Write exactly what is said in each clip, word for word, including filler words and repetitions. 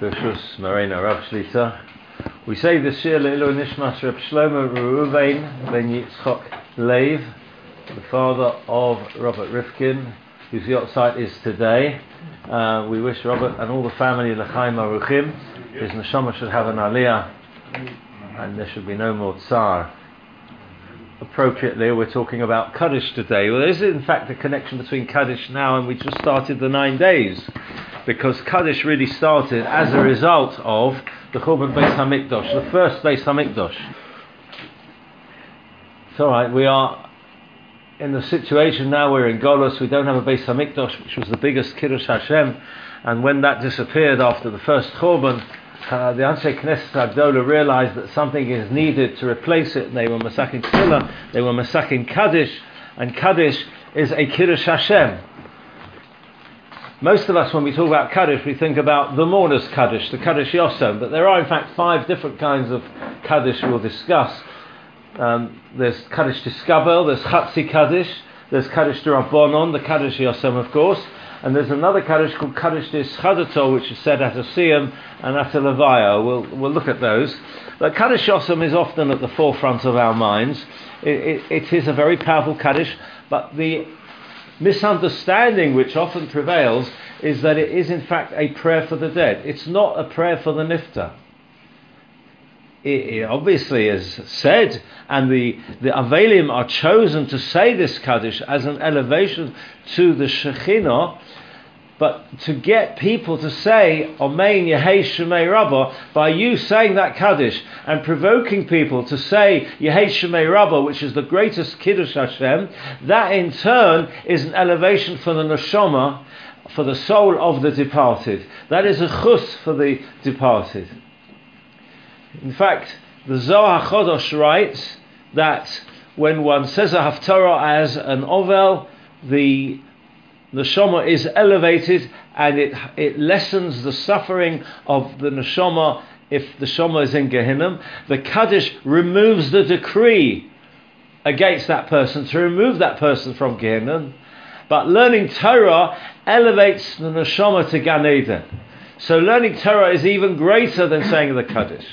Bershus Marina Rav Shlita. We say the Shir Le'ilu Nishmas Reb Shlomo Reuven ben Yitzchok Lev, the father of Robert Rifkin, whose yahrzeit is today. Uh, we wish Robert and all the family L'chaim Aruchim. His neshama should have an aliyah, and there should be no more tsar. Appropriately, we're talking about Kaddish today. Well, there is in fact a connection between Kaddish now and we just started the nine days, because Kaddish really started as a result of the Churban Beis Hamikdash, the first Beis Hamikdash. It's alright, we are in the situation now, we're in Golus, we don't have a Beis Hamikdash, which was the biggest Kiddush Hashem, and when that disappeared after the first Churban, Uh, the Anshe Knesset Agdola realized that something is needed to replace it, and they were Masakin Tefillah, they were Masakin Kaddish, and Kaddish is a Kiddush Hashem. Most of us, when we talk about Kaddish, we think about the mourner's Kaddish, the Kaddish Yosem, but there are in fact five different kinds of Kaddish we'll discuss. Um, there's Kaddish Tiskabel, there's Chatzi Kaddish, there's Kaddish D'Rabbanon, the Kaddish Yosem of course, and there's another Kaddish called Kaddish D'Ischadato, which is said at a Siyam and at a Levaya. We'll, we'll look at those. But Kaddish Yosem is often at the forefront of our minds. It, it, it is a very powerful Kaddish, but the misunderstanding which often prevails is that it is in fact a prayer for the dead. It's not a prayer for the Nifta. It, it obviously is said, and the, the Avelim are chosen to say this Kaddish as an elevation to the Shekhinah, but to get people to say Amen Yehei Shemei Rabbah by you saying that Kaddish and provoking people to say Yehei Shemei Rabbah, which is the greatest Kiddush Hashem, that in turn is an elevation for the Neshama, for the soul of the departed. That is a chus for the departed. In fact, the Zohar Chodosh writes that when one says a Haftarah as an Ovel, the Neshama is elevated and it it lessens the suffering of the Neshama if the Neshama is in Gehinnom. The Kaddish removes the decree against that person to remove that person from Gehinnom. But learning Torah elevates the Neshama to Gan Eden. So learning Torah is even greater than saying the Kaddish.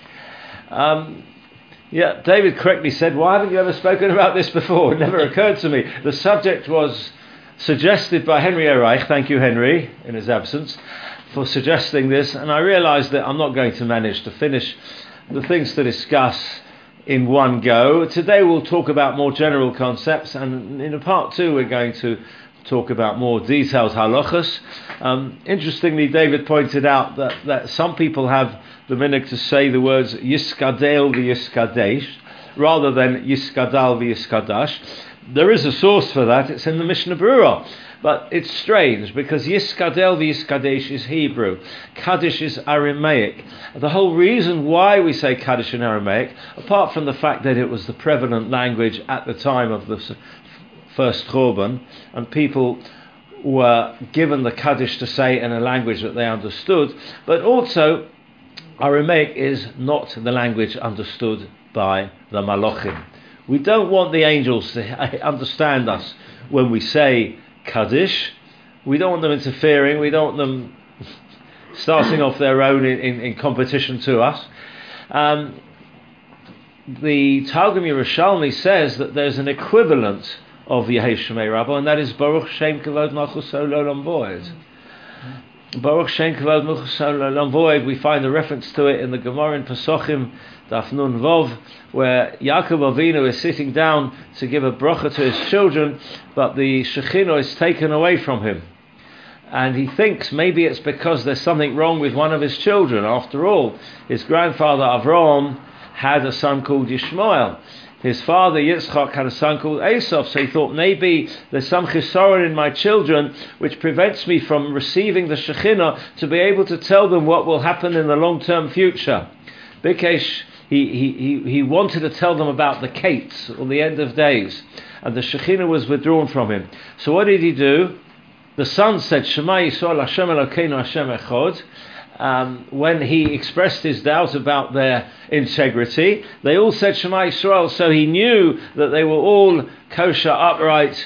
Um, yeah, David correctly said, why haven't you ever spoken about this before? It never occurred to me. The subject was suggested by Henry Ereich, thank you Henry, in his absence, for suggesting this, and I realised that I'm not going to manage to finish the things to discuss in one go. Today we'll talk about more general concepts, and in a part two we're going to talk about more detailed halachas. Um, interestingly, David pointed out that, that some people have the minhag to say the words Yiskadel v'Yiskadesh rather than Yiskadal v'Yiskadash. There is a source for that, it's in the Mishnah Berurah, but it's strange because Yiskadel v'Yiskadesh is Hebrew, Kaddish is Aramaic. The whole reason why we say Kaddish in Aramaic, apart from the fact that it was the prevalent language at the time of the first Churban, and people were given the Kaddish to say in a language that they understood, but also Aramaic is not the language understood by the Malachim. We don't want the angels to understand us when we say Kaddish. We don't want them interfering. We don't want them starting off their own in, in, in competition to us. Um, the Targum Yerushalmi says that there's an equivalent of Yehei Shemei Rabbah, and that is Baruch Shem Kavod Malchus Olam Voed. Baruch Shem Kavod Malchus Olam Voed, we find a reference to it in the Gemara in Pesachim, Daf Nun Vov, where Yaakov Avinu is sitting down to give a bracha to his children, but the Shekhinah is taken away from him. And he thinks maybe it's because there's something wrong with one of his children. After all, his grandfather Avraham had a son called Yishmael. His father Yitzchak had a son called Esav, so he thought maybe there's some chisaron in my children which prevents me from receiving the Shekhinah to be able to tell them what will happen in the long-term future. Bikesh, he, he, he wanted to tell them about the Kates, or the end of days, and the Shekhinah was withdrawn from him. So what did he do? The son said, Shema Yisrael Hashem Elokeinu Hashem Echad. Um, when he expressed his doubt about their integrity, they all said Shema Yisrael, so he knew that they were all kosher, upright,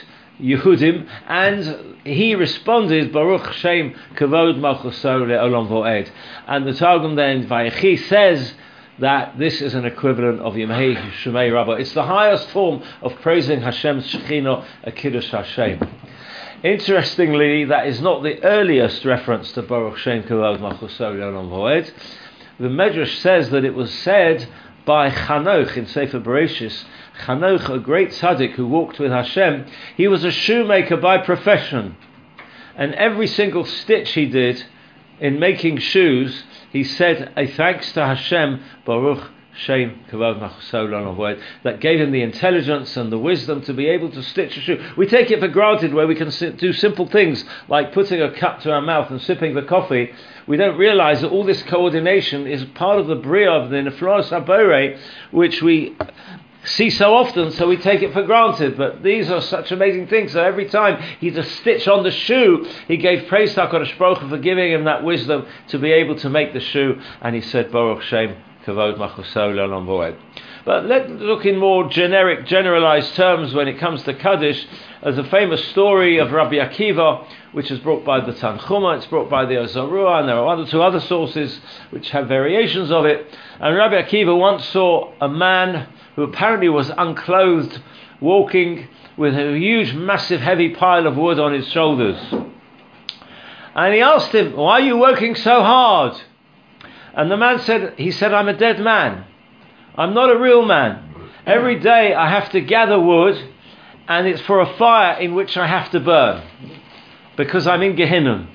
Yehudim, and he responded, Baruch Shem Kavod Malchuso Le'olam Vo'ed. And the Targum then, Vayechi, says that this is an equivalent of Yemei Shemei Rabbah. It's the highest form of praising Hashem's Shekhinah, a Kiddush Hashem. Interestingly, that is not the earliest reference to Baruch Shem Kavod Malchuso Le'olam Vo'ed. The Medrash says that it was said by Chanoch in Sefer Bereshis. Chanoch, a great tzaddik who walked with Hashem, he was a shoemaker by profession, and every single stitch he did in making shoes, he said a thanks to Hashem, Baruch Shem Kavod Malchuso Le'olam Vo'ed, that gave him the intelligence and the wisdom to be able to stitch a shoe. We take it for granted where we can do simple things like putting a cup to our mouth and sipping the coffee. We don't realize that all this coordination is part of the bria of the Neflos HaBorei, which we see so often, so we take it for granted. But these are such amazing things. So every time he did a stitch on the shoe, he gave praise to HaKadosh Baruch Hu for giving him that wisdom to be able to make the shoe. And he said, Baruch Shem Kavod Malchuso Le'olam Vo'ed. But let's look in more generic, generalized terms when it comes to Kaddish. There's a famous story of Rabbi Akiva, which is brought by the Tanchuma, it's brought by the Ozarua, and there are other two other sources which have variations of it. And Rabbi Akiva once saw a man who apparently was unclothed, walking with a huge, massive, heavy pile of wood on his shoulders. And he asked him, why are you working so hard? And the man said, he said, I'm a dead man. I'm not a real man. Every day I have to gather wood, and it's for a fire in which I have to burn, because I'm in Gehinnom.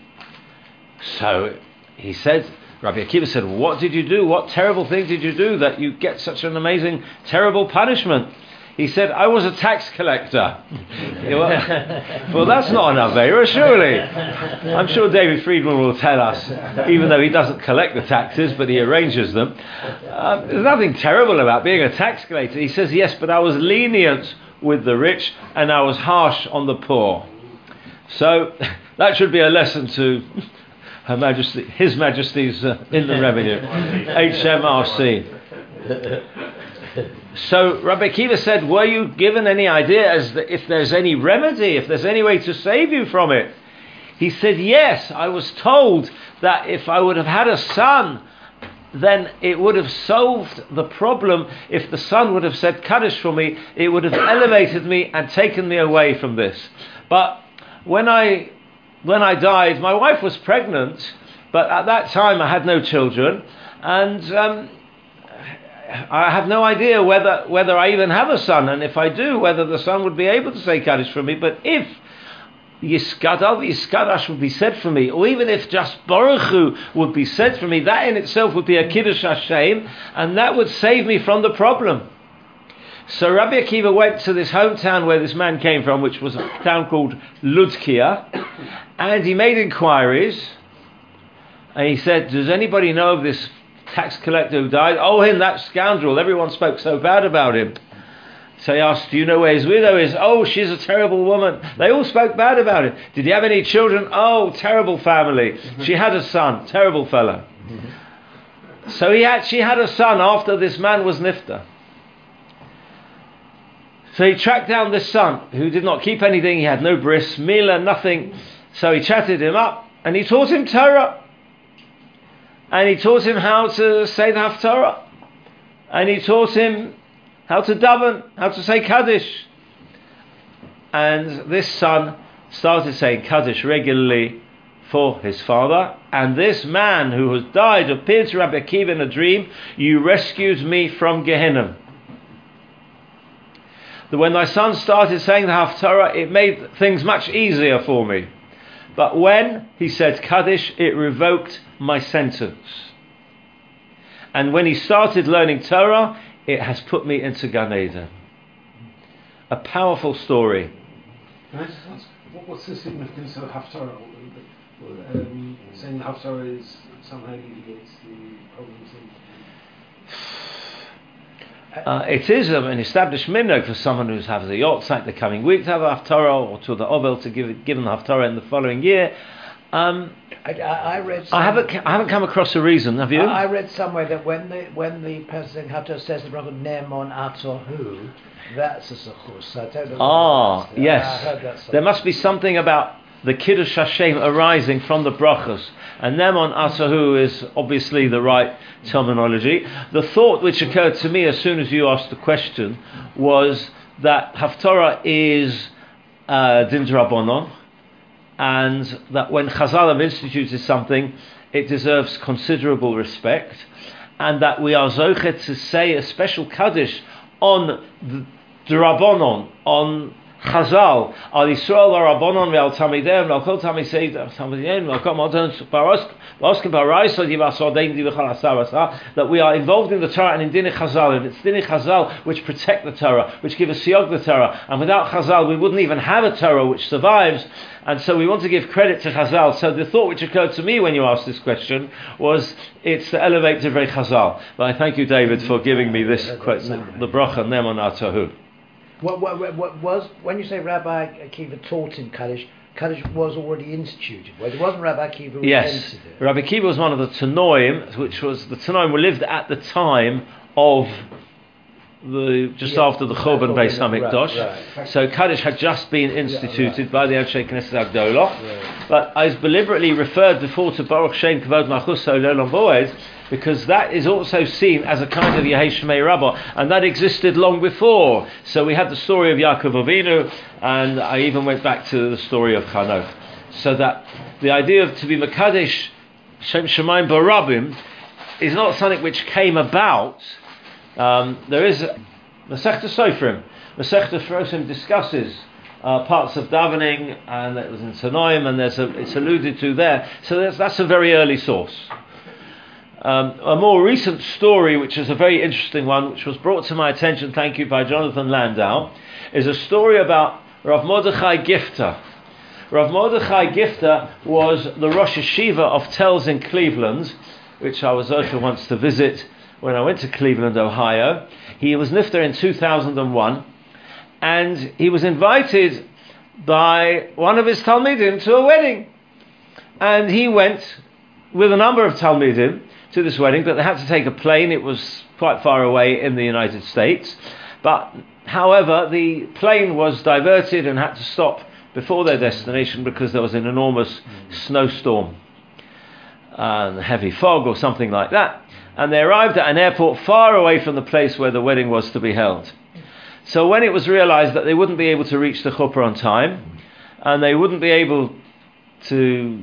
So he said, Rabbi Akiva said, what did you do? What terrible thing did you do that you get such an amazing, terrible punishment? He said, I was a tax collector. well, well, that's not an Aveira, surely. I'm sure David Friedman will tell us, even though he doesn't collect the taxes, but he arranges them. Uh, there's nothing terrible about being a tax collector. He says, yes, but I was lenient with the rich and I was harsh on the poor. So that should be a lesson to Her Majesty, His Majesty's uh, in the Revenue, H M R C. So Rabbi Akiva said, were you given any idea as to if there's any remedy, if there's any way to save you from it? He said, yes, I was told that if I would have had a son, then it would have solved the problem. If the son would have said Kaddish for me, it would have elevated me and taken me away from this. But when I when I died, my wife was pregnant, but at that time I had no children, and um, I have no idea whether whether I even have a son, and if I do, whether the son would be able to say Kaddish for me. But if Yiskadal Yiskadash would be said for me, or even if just Baruch Hu would be said for me, that in itself would be a Kiddush Hashem, and that would save me from the problem. So Rabbi Akiva went to this hometown where this man came from, which was a town called Ludkia, and he made inquiries, and he said, does anybody know of this tax collector who died? Oh, him, that scoundrel, everyone spoke so bad about him. So he asked, do you know where his widow is? Oh, she's a terrible woman. They all spoke bad about him. Did he have any children? Oh, terrible family. She had a son, terrible fellow. So he actually had a son after this man was nifta. So he tracked down this son, who did not keep anything. He had no bris, milah, nothing. So he chatted him up, and he taught him Torah. And he taught him how to say the Haftarah. And he taught him how to daven, how to say Kaddish. And this son started saying Kaddish regularly for his father. And this man who has died appeared to Rabbi Akiva in a dream. You rescued me from Gehinnom. That when thy son started saying the Haftarah, it made things much easier for me. But when he said Kaddish, it revoked my sentence. And when he started learning Torah, it has put me into Gan Eden. A powerful story. Can I just ask, what, what's the significance of Haftarah? Um, saying Haftarah is somehow alleviates the problems in... Uh, it is um, an established minhag for someone who's having the Yotzeit the coming week to have a Haftarah, or to the Ovel to give, give them the Haftarah in the following year. Um, I, I, I read. I haven't I haven't come across a reason. Have you? I, I read somewhere that when the when the person Haftarah says the bracha Nemon Atohu, that's a sechus. I don't know. Ah, what yes. I heard that There must be something about the Kiddush Hashem arising from the brachas, and Nemon Atohu is obviously the right terminology. The thought which occurred to me as soon as you asked the question was that Haftarah is uh, Din D'Rabbanan, and that when Chazal have instituted something, it deserves considerable respect, and that we are zochet to say a special Kaddish on the D'Rabbanan, on Chazal, Al Yisrael Rabbanon ve'al Tamidem ve'al Kol Tamidem Tamidem ve'al Kol Modon Ba'oskim Ba'Raisa Yivasol Dein Divachal Asar Asar, that we are involved in the Torah and in Dinei Chazal, and it's Dinei Chazal which protect the Torah, which give us siyog the Torah, and without Chazal we wouldn't even have a Torah which survives, and so we want to give credit to Chazal. So the thought which occurred to me when you asked this question was it's to elevate Divrei Chazal. But I thank you, David, for giving me this quote, the bracha Nemon Atohu. What, what, what, what was, when you say Rabbi Akiva taught in Kaddish, Kaddish was already instituted. Well, it wasn't Rabbi Akiva who yes. invented it. Rabbi Akiva was one of the Tanoim, which was the Tanoim who lived at the time of the just yeah. after the Churban Beis Hamikdash. Right, right. So Kaddish had just been instituted yeah, right. by the Anshe Knesset Agdolah. Right. But I was deliberately referred before to Baruch Shem Kavod Malchuso Le'olam Boaz, because that is also seen as a kind of Yehei Shmei Rabbah, and that existed long before. So we had the story of Yaakov Avinu, and I even went back to the story of Chanoch. So that the idea of to be Mekadesh Shem Shemaim Barabim is not something which came about. Um, there is Masechta Sofrim. Masechta Sofrim discusses uh, parts of davening, and it was in Tanoim, and there's a, it's alluded to there. So that's, that's a very early source. Um, a more recent story, which is a very interesting one, which was brought to my attention, thank you, by Jonathan Landau, is a story about Rav Mordechai Gifter. Rav Mordechai Gifter was the Rosh Yeshiva of Telz in Cleveland, which I was also once to visit when I went to Cleveland, Ohio. He was nifter in two thousand one, and he was invited by one of his Talmidim to a wedding. And he went with a number of Talmidim to this wedding, but they had to take a plane. It was quite far away in the United States. But, however, the plane was diverted and had to stop before their destination because there was an enormous mm. snowstorm and heavy fog or something like that. And they arrived at an airport far away from the place where the wedding was to be held. So when it was realized that they wouldn't be able to reach the chuppah on time, and they wouldn't be able to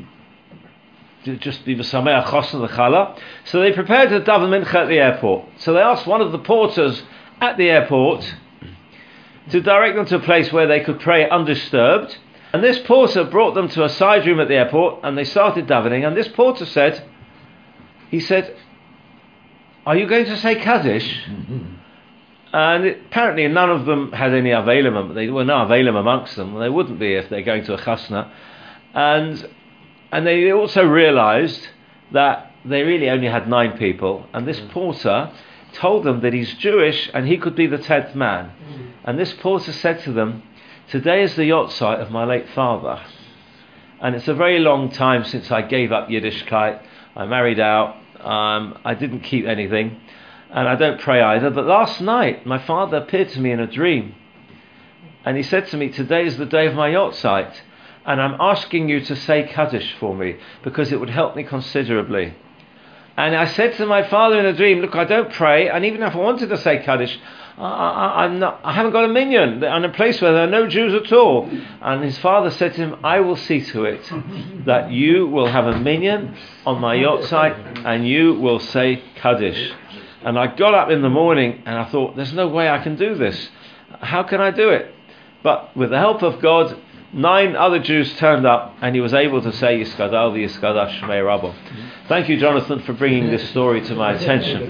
just be v'sameach chosn the challah, so they prepared to daven mincha at the airport. So they asked one of the porters at the airport to direct them to a place where they could pray undisturbed. And this porter brought them to a side room at the airport, and they started davening. And this porter said, he said, "Are you going to say Kaddish?" Mm-hmm. And it, apparently none of them had any Avelim. They were no Avelim amongst them. They wouldn't be if they're going to a chasna. And and they also realised that they really only had nine people. And this mm. porter told them that he's Jewish and he could be the tenth man. Mm. And this porter said to them, "Today is the yahrzeit of my late father. And it's a very long time since I gave up Yiddishkeit. I married out. Um, I didn't keep anything. And I don't pray either. But last night, my father appeared to me in a dream. And he said to me, today is the day of my yahrzeit. And I'm asking you to say Kaddish for me, because it would help me considerably." And I said to my father in a dream, "Look, I don't pray. And even if I wanted to say Kaddish, I, I, I'm not, I haven't got a minyan. I'm in a place where there are no Jews at all." And his father said to him, "I will see to it that you will have a minyan on my yahrzeit and you will say Kaddish." And I got up in the morning and I thought, there's no way I can do this. How can I do it? But with the help of God, nine other Jews turned up and he was able to say Yiskadal v'Yiskadash Shmei Rabbah. Thank you, Jonathan, for bringing this story to my attention.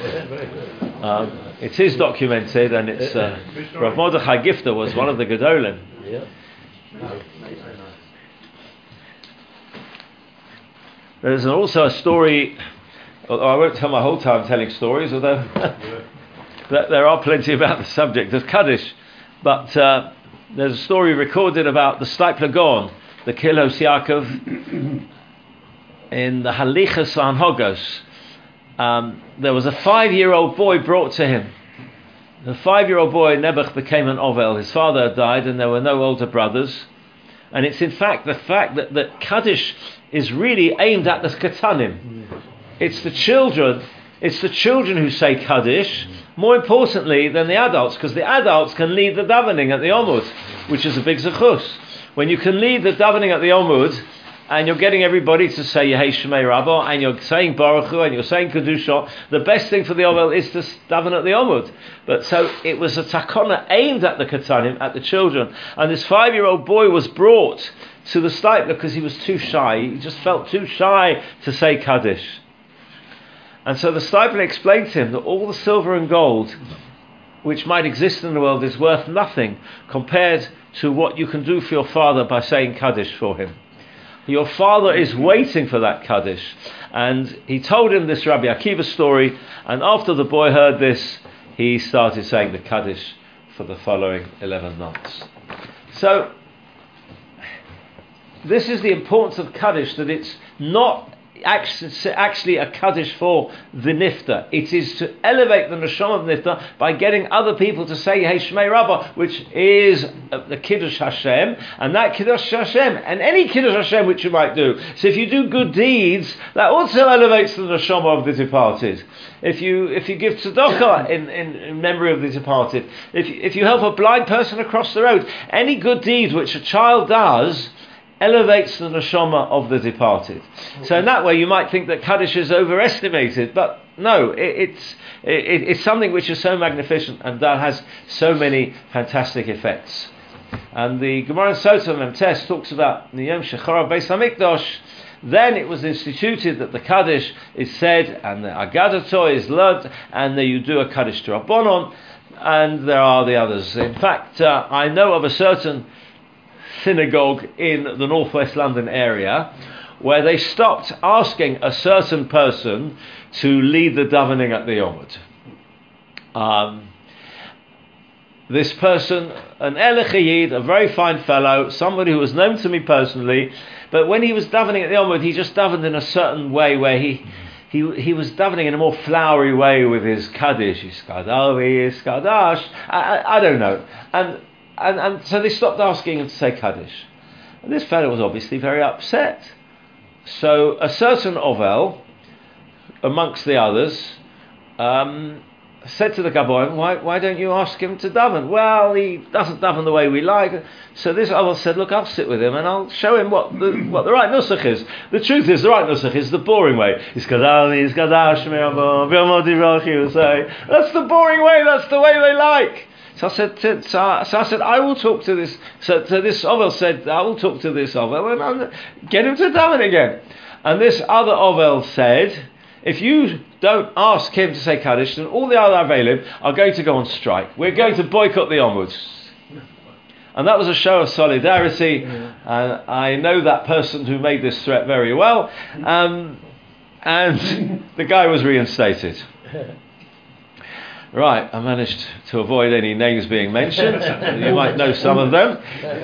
Um, it is documented, and it's uh, Rav Mordechai Gifter was one of the Gedolim. There's also a story. I won't tell my whole time telling stories, although there are plenty about the subject of Kaddish. But uh, there's a story recorded about the Steipler Gaon, the Kilos Yaakov, in the Halichas Anhogos, um, there was a five-year-old boy brought to him. The five-year-old boy, Nebuch, became an Ovel. His father had died and there were no older brothers. And it's in fact the fact that, that Kaddish is really aimed at the Katanim. It's the children, it's the children who say Kaddish, more importantly than the adults, because the adults can lead the davening at the Omud, which is a big zechus. When you can lead the davening at the Omud, and you're getting everybody to say Yehei Shemei Rabbo, and you're saying Baruch Hu, and you're saying Kedusha, the best thing for the Ovel is to daven at the Omud. But so it was a takona aimed at the Katanim, at the children, and this five-year-old boy was brought to the Steipler because he was too shy. He just felt too shy to say Kaddish. And so the Steipler explained to him that all the silver and gold which might exist in the world is worth nothing compared to what you can do for your father by saying Kaddish for him. Your father is waiting for that Kaddish. And he told him this Rabbi Akiva story, and after the boy heard this, he started saying the Kaddish for the following eleven months. So, this is the importance of Kaddish, that it's not actually a Kaddish for the Nifta. It is to elevate the Neshama of Nifta by getting other people to say Yehei Shemei Rabba, which is the Kiddush Hashem, and that Kiddush Hashem, and any Kiddush Hashem which you might do. So if you do good deeds, that also elevates the Neshama of the departed. If you if you give tzedakah in, in, in memory of the departed, if if you help a blind person across the road, any good deed which a child does elevates the neshama of the departed. So in that way you might think that Kaddish is overestimated, but no, it, it's it, it's something which is so magnificent and that has so many fantastic effects. And the Gemara in Sota Memtes talks about the Yom Shecharav Beis Hamikdash. Then it was instituted that the Kaddish is said and the Agadato is learnt, and then you do a Kaddish to Rabbanon, and there are the others. In fact, uh, I know of a certain synagogue in the northwest London area where they stopped asking a certain person to lead the davening at the Yomud. Um, this person, an Elech Yid, a very fine fellow, somebody who was known to me personally, but when he was davening at the Yomud, he just davened in a certain way where he He he was davening in a more flowery way with his Kaddish, his Kadavi, his Kadash, I, I, I don't know. And And, and so they stopped asking him to say Kaddish. And this fellow was obviously very upset. So a certain Ovel, amongst the others, um, said to the Gaboim, why, why don't you ask him to daven? Well, he doesn't daven the way we like. So this Ovel said, look, I'll sit with him and I'll show him what the, what the right nusach is. The truth is, the right nusach is the boring way. He's Kadali, he's Kadash, you say, that's the boring way, that's the way they like. So I said, to, so, I, so I said, I will talk to this. So, so this Ovel said, I will talk to this Ovel and I'll get him to daven again. And this other Ovel said, if you don't ask him to say Kaddish, then all the other Avelim are going to go on strike. We're going to boycott the Omud. And that was a show of solidarity. Yeah. And I know that person who made this threat very well. Um, and the guy was reinstated. Right, I managed to avoid any names being mentioned. You might know some of them.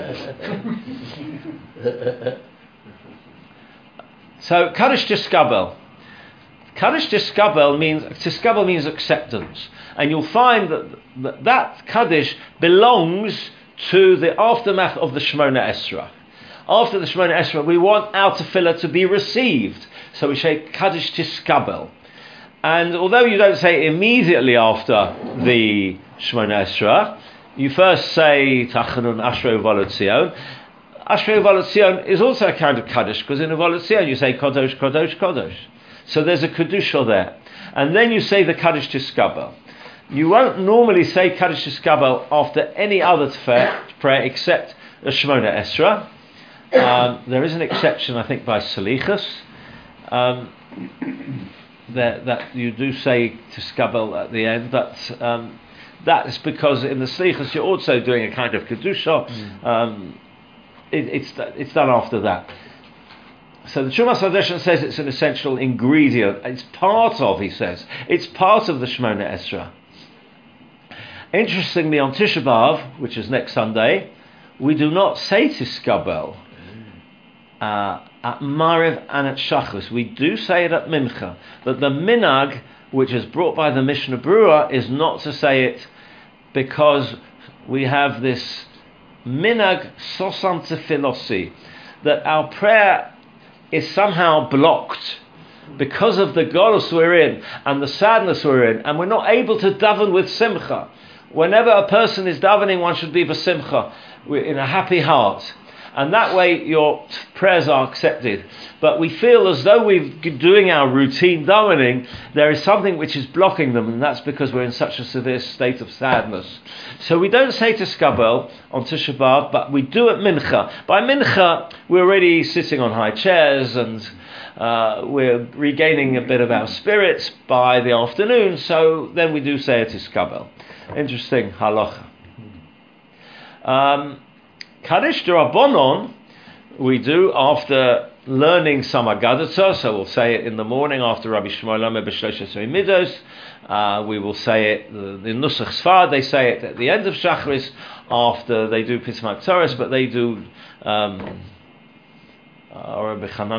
So, Kaddish Tiskabel. Kaddish Tiskabel means, Tiskabel means acceptance. And you'll find that that, that Kaddish belongs to the aftermath of the Shemona Esrei. After the Shemona Esrei, we want our tefillah to be received. So we say Kaddish Tiskabel. And although you don't say it immediately after the Shemona Esrei, you first say Tachanun Ashrei U'Volot Zion. Ashrei U'Volot Zion is also a kind of Kaddish, because in U'Volot Zion you say Kodosh, Kodosh, Kodosh. So there's a Kedusha there. And then you say the Kaddish Tiskabel. You won't normally say Kaddish Tiskabel after any other prayer except the Shemona Esrei. Um, there is an exception, I think, by Salichas. Um, That, that you do say Tiskabel at the end, but um, that is because in the Slichas you're also doing a kind of Kedusha. Mm. Um, it, it's it's done after that. So the Trumas Hadeshan says it's an essential ingredient. It's part of, he says, it's part of the Shemona Esrei. Interestingly, on Tisha B'Av, which is next Sunday, we do not say Tiskabel. uh, at Mariv and at Shachris. We do say it at Mincha, but the minhag, which is brought by the Mishnah Berurah, is not to say it because we have this minhag sosam tefilosi, that our prayer is somehow blocked because of the golus we're in and the sadness we're in, and we're not able to daven with simcha. Whenever a person is davening, one should be v'simcha, in a happy heart. And that way your t- prayers are accepted. But we feel as though we're doing our routine davening, there is something which is blocking them, and that's because we're in such a severe state of sadness. So we don't say Tiskabel on Tisha B'Av, but we do at Mincha. By Mincha, we're already sitting on high chairs, and uh, we're regaining a bit of our spirits by the afternoon, so then we do say a Tiskabel. Interesting halacha. Um, Kaddish D'Rabbanon we do after learning some Agadatah, so we'll say it in the morning after Rabbi Shmuel Omer B'Shlosh Esrei Midos. Uh, we will say it, the, the Nusach Sfard, they say it at the end of Shachris after they do Pismak Torah, but they do um, and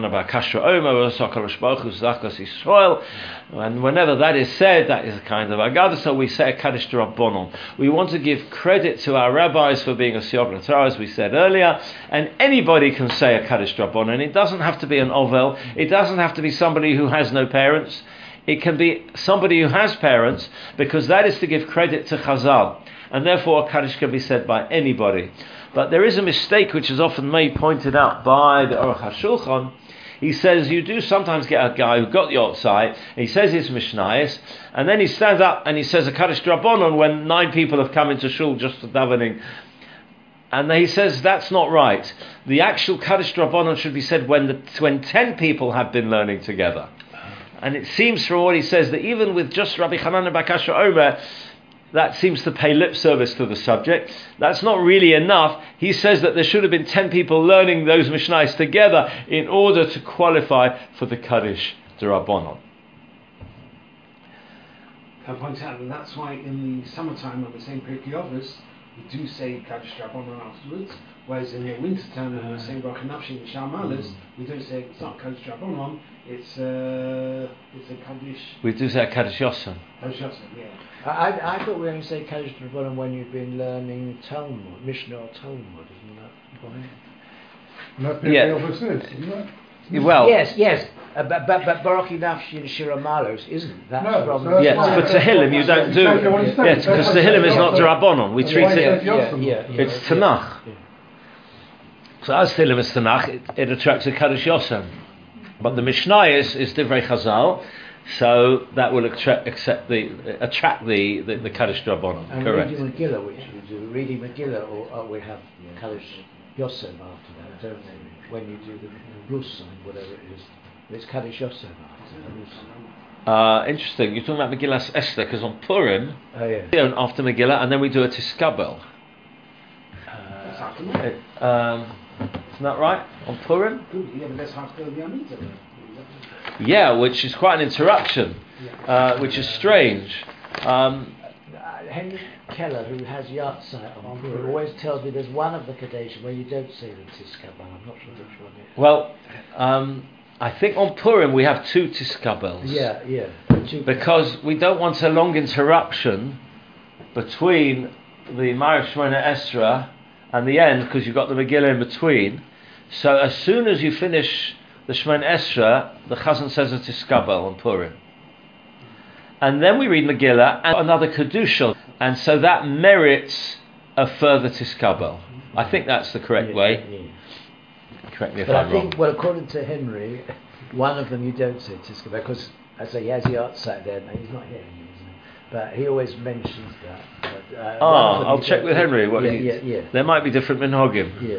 whenever that is said, that is a kind of Agadah, so we say a Kaddish D'Rabbanon. We want to give credit to our rabbis for being a Siyog L'Torah, as we said earlier, and anybody can say a Kaddish D'Rabbanon. It doesn't have to be an Ovel, it doesn't have to be somebody who has no parents, it can be somebody who has parents, because that is to give credit to Chazal, and therefore a Kaddish can be said by anybody. But there is a mistake which is often made, pointed out by the Aruch HaShulchan. He says you do sometimes get a guy who got the Yotzai, he says his Mishnayos, and then he stands up and he says a Kaddish D'Rabbanon when nine people have come into shul just for davening. And he says that's not right. The actual Kaddish D'Rabbanon should be said when the when ten people have been learning together. And it seems from what he says that even with just Rabbi Hanan bar Kasher Omer, that seems to pay lip service to the subject. That's not really enough. He says that there should have been ten people learning those Mishnayos together in order to qualify for the Kaddish D'Rabbanon. Can I point out that that's why in the summertime on the same Pirkei Avos, we do say Kaddish D'Rabbanon afterwards, whereas in the winter time when we're saying Baruch Nafshi and Shal Malas, we don't say, it's not Kaddish D'Rabbanon, it's, uh, it's a Kaddish... We do say a Kaddish Yosem. Kaddish Yosem, yeah. I, I thought we only say Kaddish D'Rabbanon when you've been learning Talmud, Mishnah or Talmud, isn't that right? Not Yeah. Pirkei Avos is, isn't it? Well, yes, yes, uh, but, but, but Baruch Nafshi and Shira Malos isn't. That's No, from... so that's yes, why- but Tehillim you don't do. Exactly what it's saying. Yes, because That's why Tehillim is it's not also- D'Rabbanon. We That's treat why it... it's yeah, Yosem. yeah, yeah, It's yeah, Tanakh. yeah. So as Tehillim is Tanakh, it, it attracts a Kaddish Yosem. But the Mishnah is, is Divrei Chazal, so that will attract, accept the, attract the, the, the Kaddish D'Rabbanon. And Correct. reading Megillah, which you do, reading Megillah, or uh, we have Kaddish Yosem after that, don't we? When you do the Rus and whatever it is, it's Kaddish Yosem after the Rus. Uh, interesting. You're talking about Megillas Esther, because on Purim, Oh yeah. we do after Megillah, and then we do a Tiskabel. That's Uh, after that. It, um, isn't that right? On Purim? Good, yeah, but that's after the Amida. Yeah, which is quite an interruption, Yeah. uh, which is strange. Um, uh, Henry Keller, who has Yahrzeit on Purim, always tells me there's one of the Kaddish where you don't say the Tiskabel. I'm not sure which one it is. well, um, I think on Purim we have two Tiskabels. Yeah, yeah. Two- Because we don't want a long interruption between the Ma'ariv Shemona Esra and the end, because you've got the Megillah in between. So as soon as you finish the Shemona Esra, the Chazan says a Tiskabel on Purim. And then we read Megillah and another Kedusha, and so that merits a further Tiskabel. I think that's the correct yeah, way. yeah. Correct me if But I'm I wrong. think, well, according to Henry, one of them you don't say Tiskabel, because, I say, he has Yahrzeit there, and he's not here anymore, isn't he? But he always mentions that. But, uh, one of Ah, them I'll you check don't with say- Henry. What yeah, he, yeah, yeah, There might be different minhagim. yeah.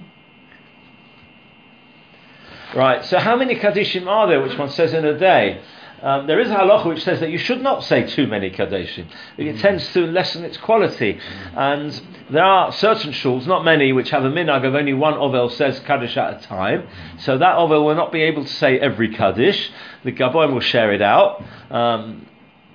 Right, so how many Kaddishim are there, which one says in a day? Um, there is a halacha which says that you should not say too many Kaddishim. It mm. tends to lessen its quality. Mm. And there are certain shuls, not many, which have a minhag of only one Ovel says Kaddish at a time. Mm. So that Ovel will not be able to say every Kaddish. The Gaboim will share it out. Um,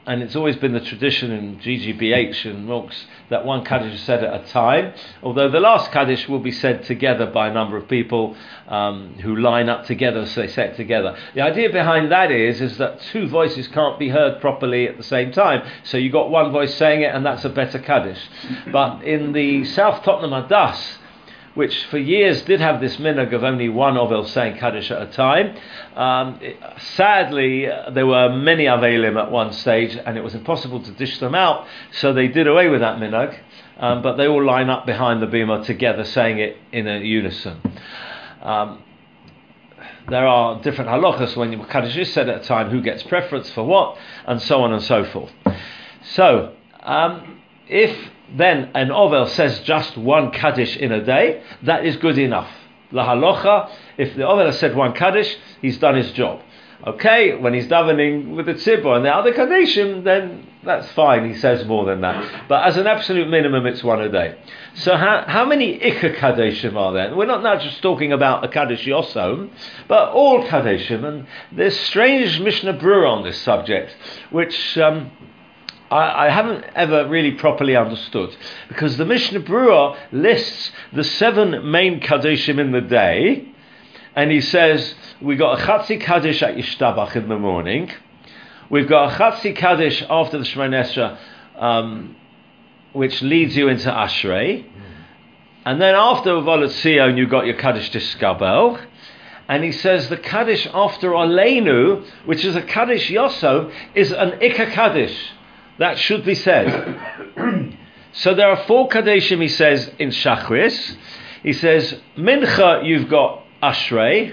and it's always been the tradition in G G B H and Milks that one Kaddish is said at a time, although the last Kaddish will be said together by a number of people um, who line up together, so they say it together. The idea behind that is, is that two voices can't be heard properly at the same time, so you got one voice saying it and that's a better Kaddish. But in the South Tottenham Adas, which for years did have this minhag of only one Ovel saying Kaddish at a time. Um, it, sadly, uh, there were many Avelim at one stage, and it was impossible to dish them out, so they did away with that minhag, um, but they all line up behind the bima together, saying it in a unison. Um, there are different halachas when Kaddish is said at a time, who gets preference for what, and so on and so forth. So, um, if then an Ovel says just one Kaddish in a day, that is good enough. La halacha, if the Ovel has said one Kaddish, he's done his job. Okay, when he's davening with the tzibur and the other Kaddishim, then that's fine, he says more than that. But as an absolute minimum, it's one a day. So how, how many Ikka Kaddishim are there? We're not now just talking about a Kaddish Yosom, but all Kaddishim. And there's strange Mishnah Brura on this subject, which Um, I, I haven't ever really properly understood, because the Mishnah Brura lists the seven main Kaddishim in the day, and he says we've got a Chatzi Kaddish at Yishtabach in the morning, we've got a Chatzi Kaddish after the Shemoneh Esrei, um, which leads you into Ashrei, and then after Uvolat Sion you've got your Kaddish Tiskabel, and he says the Kaddish after Aleinu, which is a Kaddish Yosom, is an Ikka Kaddish. That should be said. So there are four Kaddishim, he says, in Shachris. He says, Mincha, you've got Ashrei,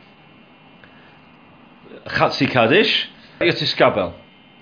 Chatzi Kaddish, Yotiskabel.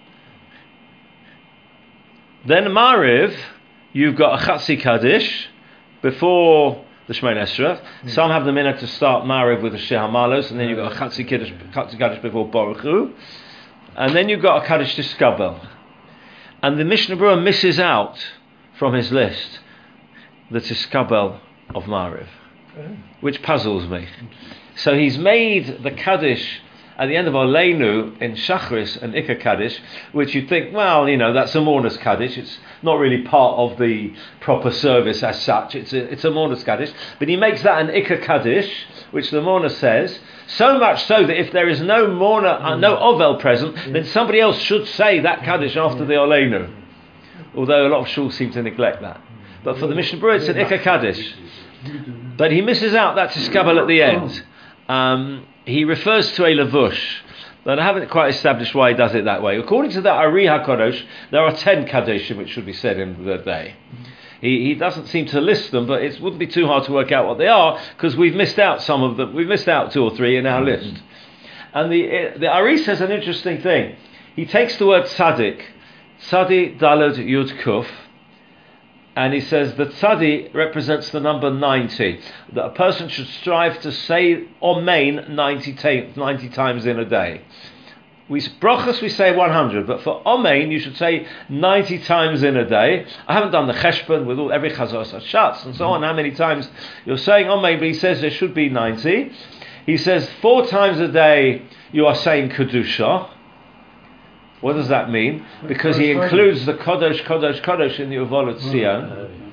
Then Mariv, you've got a Chatzi Kaddish before the Shemoneh Esrei. Mm-hmm. Some have the minhag to start Mariv with the Shir Hamalos, and then you've got a Chatzi Kaddish, Chatzi Kaddish before Baruch Hu. And then you've got a Kaddish Tiskabel. And the Mishnah Brura misses out from his list the Tiskabel of Mariv, which puzzles me. So he's made the Kaddish at the end of Aleinu in Shachris and Ikka Kaddish, which you think, well, you know, that's a mourner's Kaddish. It's not really part of the proper service as such. It's a, it's a mourner's Kaddish. But he makes that an Ikka Kaddish, which the mourner says, so much so that if there is no mourner, uh, no Ovel present, then somebody else should say that Kaddish after the Aleinu. Although a lot of shuls seem to neglect that. But for the Mishnah Brura, it's an Ikka Kaddish. But he misses out that Tiskabel at the end. Um, he refers to a Levush, but I haven't quite established why he does it that way. According to the Ari HaKadosh, there are ten Kaddishim which should be said in the day. He, he doesn't seem to list them, but it wouldn't be too hard to work out what they are, because we've missed out some of them. We've missed out two or three in our list. And the the Ari says an interesting thing. He takes the word tzaddik, tzadi dalad yud kuf, and he says that tzadi represents the number ninety. That a person should strive to say Omein ninety, ta- ninety times in a day. We brachas we say one hundred, but for Omein you should say ninety times in a day. I haven't done the cheshbon with all every chazos hashatz and so on, how many times you're saying Omein, but he says there should be ninety. He says four times a day you are saying Kedusha. What does that mean? Because he includes the Kodesh, Kodesh, Kodesh in the Uvolat Sion.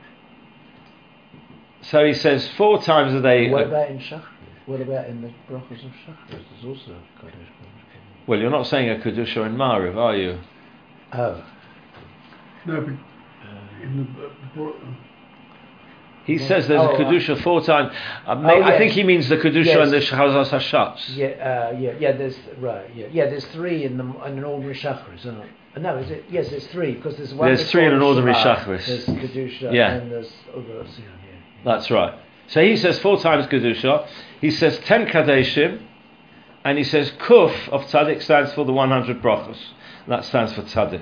So he says four times a day. What about in Shachris? What about in the brachas of Shachris? There's also Kodesh, Kodesh. Well, you're not saying a Kedusha in Mariv, are you? Oh. No, but in the... Uh, He says there's oh, a Kedusha four times. Uh, oh, I yes. think he means the Kedusha Yes. and the Chazas Hashatz. Yeah, uh, yeah, yeah. There's right. Yeah, yeah. There's three in the in an ordinary Shachris, isn't it? Uh, No, is it? Yes, there's three because there's one. There's three in an ordinary Shema, Shachris. There's Kedusha Yeah. and there's other. Yeah, yeah. That's right. So he says four times Kedusha. He says ten Kadeshim, and he says Kuf of Tzaddik stands for the one hundred brachos. That stands for Tzaddik.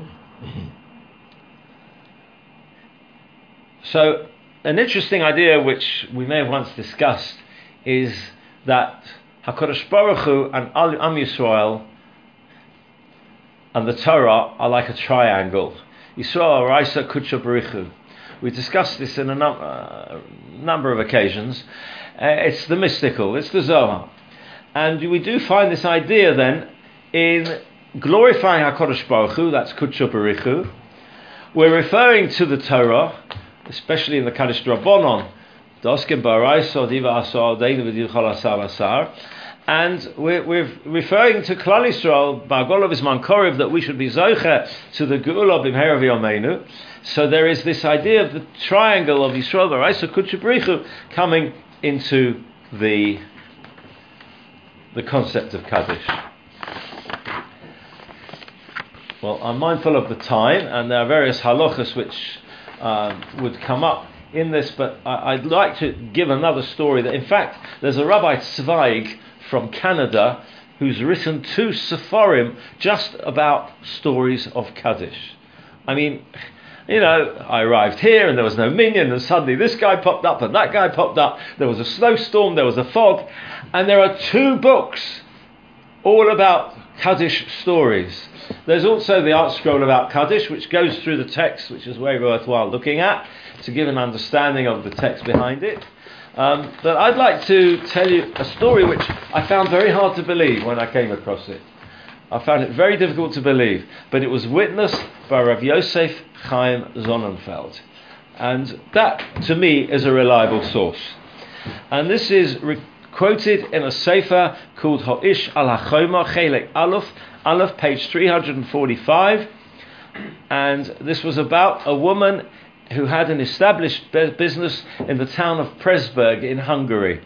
So, an interesting idea which we may have once discussed is that HaKadosh Baruch Hu and Am Yisrael and the Torah are like a triangle. Yisrael, Raisa, Kudsha, Baruch Hu. We discussed this in a num- uh, number of occasions. Uh, it's the mystical, it's the Zohar. And we do find this idea then in glorifying HaKadosh Baruch Hu, that's Kudsha Barichu. We're referring to the Torah, especially in the Kaddish Drabonon, Doskim Baraisa, Diva Asar, Deinu V'Dichol Asar Asar. And we're, we're referring to Klal Yisrael, Ba'golav Isman Korev, that we should be Zoche to the Geula B'Mhera V'Yomeinu. So there is this idea of the triangle of Yisrael, Baraisa, Kudsha Barichu coming into the, the concept of Kaddish. Well, I'm mindful of the time, and there are various halachas which um, would come up in this, but I, I'd like to give another story that, in fact, there's a Rabbi Zweig from Canada who's written two seforim just about stories of Kaddish. I mean, you know, I arrived here and there was no minyan, and suddenly this guy popped up and that guy popped up. There was a snowstorm, there was a fog, and there are two books all about Kaddish stories. There's also the Art Scroll about Kaddish, which goes through the text, which is very worthwhile looking at to give an understanding of the text behind it. Um, but I'd like to tell you a story which I found very hard to believe when I came across it. I found it very difficult to believe, but it was witnessed by Rav Yosef Chaim Sonnenfeld. And that, to me, is a reliable source. And this is re- quoted in a sefer called Ho'ish al HaChoma, Chelek Aleph, Aleph, page three hundred forty-five. And this was about a woman who had an established business in the town of Pressburg in Hungary.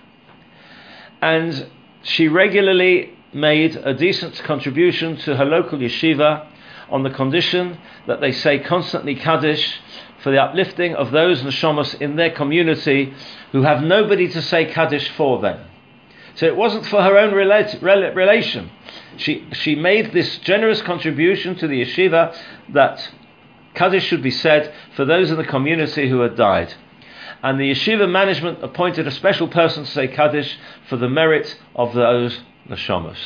And she regularly made a decent contribution to her local yeshiva on the condition that they say constantly Kaddish for the uplifting of those neshamas in their community who have nobody to say Kaddish for them. So it wasn't for her own relate, rel, relation. She, she made this generous contribution to the yeshiva that Kaddish should be said for those in the community who had died. And the yeshiva management appointed a special person to say Kaddish for the merit of those neshamas.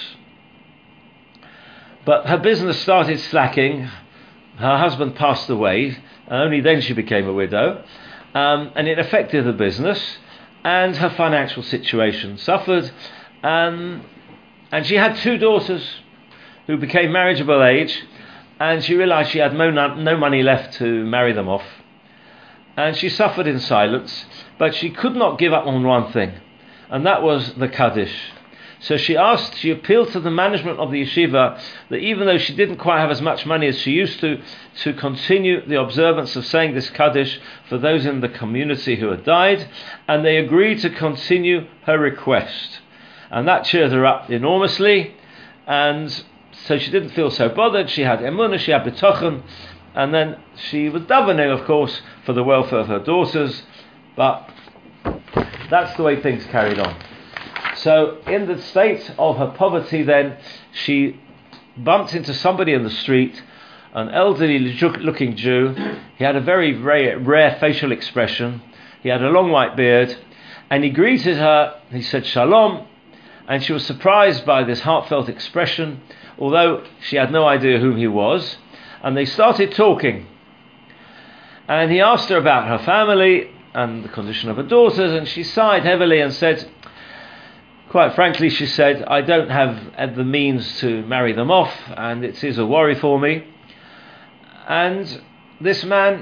But her business started slacking. Her husband passed away, and only then she became a widow. Um, and it affected the business, and her financial situation suffered. Um, and she had two daughters who became marriageable age, and she realised she had no, no money left to marry them off. And she suffered in silence, but she could not give up on one thing, and that was the Kaddish. So she asked, she appealed to the management of the yeshiva that even though she didn't quite have as much money as she used to, to continue the observance of saying this Kaddish for those in the community who had died, and they agreed to continue her request. And that cheered her up enormously, and so she didn't feel so bothered. She had emunah, she had bitochen, and then she was davening, of course, for the welfare of her daughters, but that's the way things carried on. So in the state of her poverty then, she bumped into somebody in the street, an elderly looking Jew. He had a very rare, rare facial expression. He had a long white beard, and he greeted her. He said shalom, and she was surprised by this heartfelt expression, although she had no idea who he was. And they started talking, and he asked her about her family and the condition of her daughters, and she sighed heavily and said, quite frankly, she said, I don't have the means to marry them off, and it is a worry for me. And this man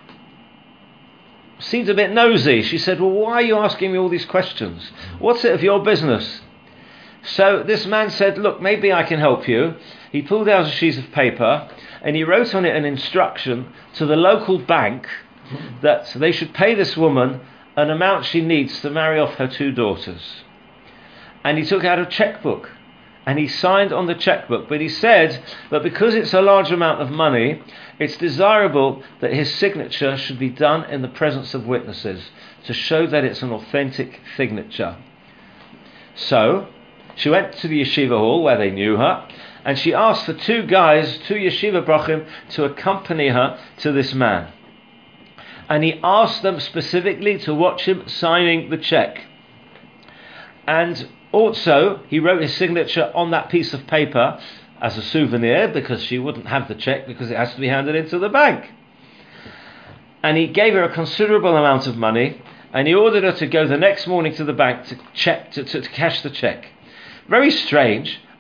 seemed a bit nosy. She said, well, why are you asking me all these questions? What's it of your business? So this man said, look, maybe I can help you. He pulled out a sheet of paper and he wrote on it an instruction to the local bank that they should pay this woman an amount she needs to marry off her two daughters. And he took out a checkbook and he signed on the checkbook, but he said that because it's a large amount of money, it's desirable that his signature should be done in the presence of witnesses to show that it's an authentic signature. So she went to the yeshiva hall where they knew her, and she asked for two guys, two yeshiva brachim, to accompany her to this man. And he asked them specifically to watch him signing the check. And also, he wrote his signature on that piece of paper as a souvenir, because she wouldn't have the check because it has to be handed into the bank. And he gave her a considerable amount of money, and he ordered her to go the next morning to the bank to check to, to, to cash the check. Very strange,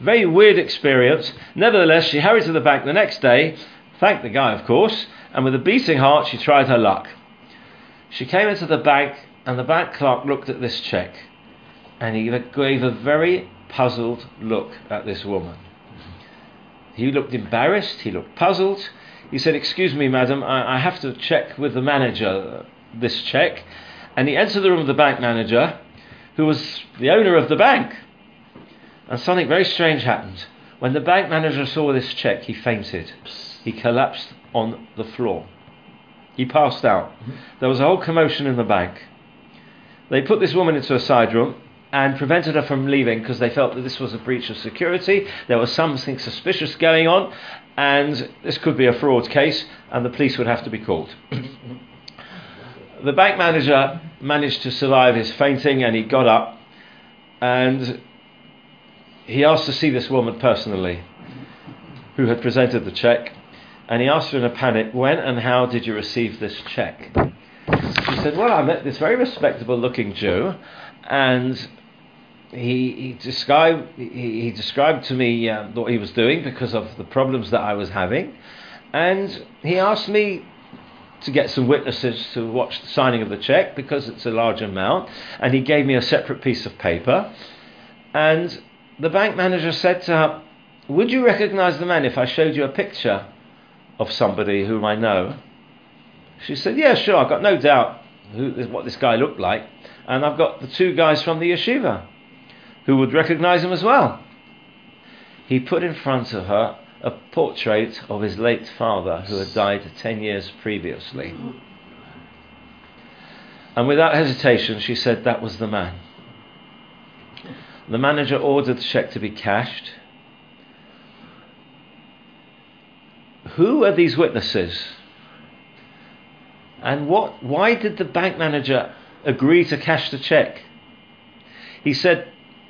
Very weird experience. Nevertheless, she hurried to the bank the next day, thanked the guy, of course, and with a beating heart, she tried her luck. She came into the bank, and the bank clerk looked at this cheque, and he gave a very puzzled look at this woman. He looked embarrassed, he looked puzzled. He said, "Excuse me, madam, I, I have to check with the manager this cheque." And he entered the room of the bank manager, who was the owner of the bank. And something very strange happened. When the bank manager saw this cheque, he fainted. He collapsed on the floor. He passed out. There was a whole commotion in the bank. They put this woman into a side room and prevented her from leaving because they felt that this was a breach of security. There was something suspicious going on, and this could be a fraud case, and the police would have to be called. The bank manager managed to survive his fainting, and he got up, and he asked to see this woman personally, who had presented the cheque, and he asked her in a panic, "When and how did you receive this cheque?" She said, "Well, I met this very respectable-looking Jew, and he, he described he, he described to me uh, what he was doing because of the problems that I was having, and he asked me to get some witnesses to watch the signing of the cheque because it's a large amount, and he gave me a separate piece of paper, and the bank manager said to her, 'Would you recognise the man if I showed you a picture of somebody whom I know?' She said, 'Yeah, sure, I've got no doubt who, what this guy looked like, and I've got the two guys from the yeshiva who would recognise him as well.' He put in front of her a portrait of his late father who had died ten years previously. And without hesitation, she said that was the man. The manager ordered the cheque to be cashed. Who are these witnesses? And what? Why did the bank manager agree to cash the cheque? He said,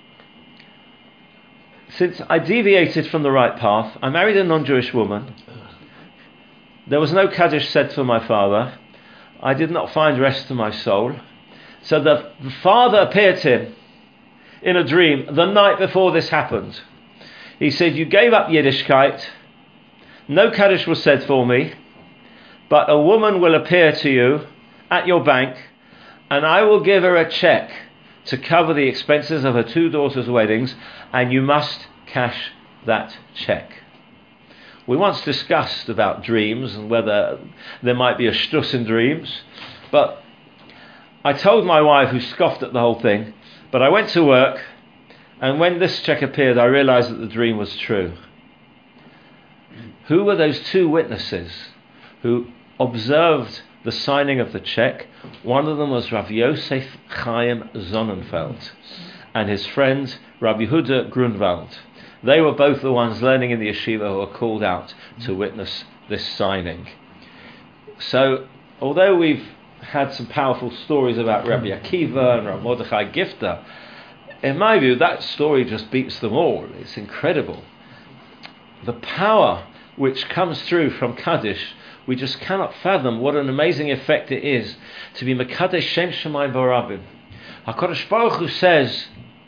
"Since I deviated from the right path, I married a non-Jewish woman. There was no Kaddish said for my father. I did not find rest to my soul. So the father appeared to him in a dream the night before this happened. He said, 'You gave up Yiddishkeit. No Kaddish was said for me, but a woman will appear to you at your bank, and I will give her a cheque to cover the expenses of her two daughters' weddings, and you must cash that cheque.'" We once discussed about dreams and whether there might be a shtus in dreams, but I told my wife, who scoffed at the whole thing, but I went to work, and when this cheque appeared, I realised that the dream was true. Who were those two witnesses who observed the signing of the cheque? One of them was Rav Yosef Chaim Sonnenfeld and his friend Rav Yehuda Grunwald. They were both the ones learning in the yeshiva who were called out to witness this signing. So, although we've had some powerful stories about Rabbi Akiva and Rav Mordechai Gifter, in my view, that story just beats them all. It's incredible. The power which comes through from Kaddish, we just cannot fathom what an amazing effect it is to be Mekadesh Shem Shemayim Barabim. HaKadosh Baruch Hu says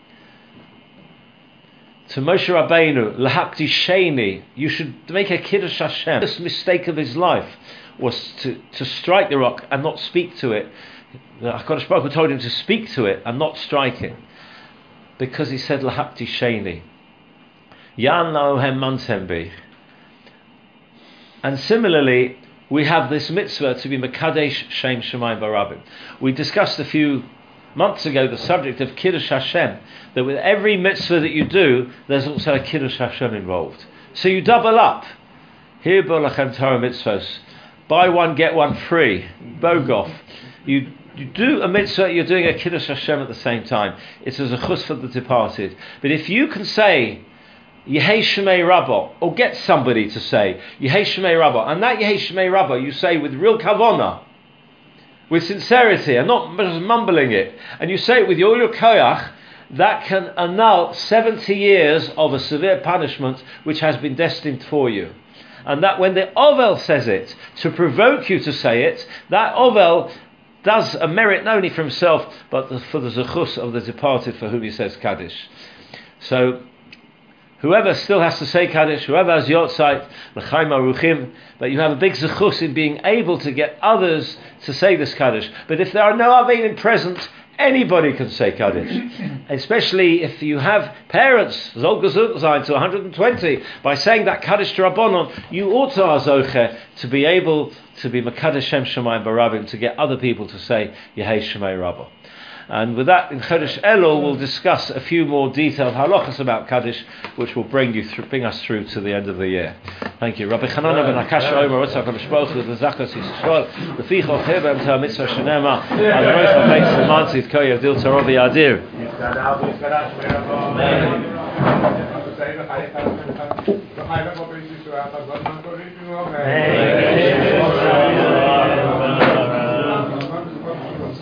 to Moshe Rabbeinu, Lahakti Sheni, you should make a Kiddush Hashem. This mistake of his life was to, to strike the rock and not speak to it. HaKadosh Baruch Hu told him to speak to it and not strike it, because he said Lahakti Sheni. Yan Laohem Mantembi. And similarly, we have this mitzvah to be Mekadesh Shem Shemayim Barabim. We discussed a few months ago the subject of Kiddush Hashem, that with every mitzvah that you do, there's also a Kiddush Hashem involved. So you double up. Here, Bolachem Torah mitzvahs. Buy one, get one free. Bogoff. You, you do a mitzvah, you're doing a Kiddush Hashem at the same time. It's as a chus for the departed. But if you can say Yehei Shemei Rabbah, or get somebody to say Yehei Shemei Rabbah, and that Yehei Shemei Rabbah you say with real kavanah, with sincerity, and not just mumbling it, and you say it with all your koyach, that can annul seventy years of a severe punishment which has been destined for you. And that when the Ovel says it, to provoke you to say it, that Ovel does a merit not only for himself, but for the zechus of the departed for whom he says Kaddish. So, whoever still has to say Kaddish, whoever has Yotzeit, L'chaim Aruchim, but you have a big zechus in being able to get others to say this Kaddish. But if there are no Avelim present, anybody can say Kaddish. Especially if you have parents, Zol Gesund sein to one hundred twenty, by saying that Kaddish to Rabbanon, you ought to azoche to be able to be Mekadesh Shem Shemayim Barabim, to get other people to say Yehei Shemay Rabba. And with that, in Chodesh Elul, we'll discuss a few more detailed halachas about Kaddish, which will bring you through, bring us through to the end of the year. Thank you. Rabbi Chanana ben Akash Omer Otzak HaKadosh Baruch Hu L'Zachas Yisrael L'Fichol Chevem Tah Mitzvah Shenema Al Rosh HaBeit Semantzit Ko Yavdil Tarov Yadir. Amen.